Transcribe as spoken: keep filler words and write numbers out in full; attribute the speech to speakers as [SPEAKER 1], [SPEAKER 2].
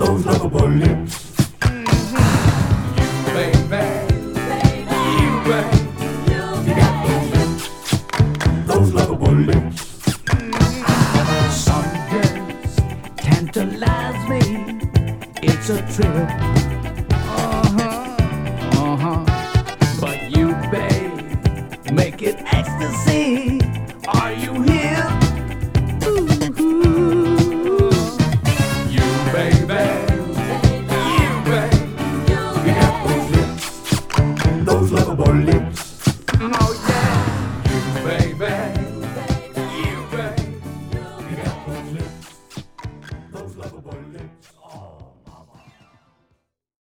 [SPEAKER 1] those lovable lips.
[SPEAKER 2] You, baby, you, baby,
[SPEAKER 1] You got those lips, those lovable lips.
[SPEAKER 2] some girls tantalize me. It's a trip. Uh huh, uh huh. But you, babe, make it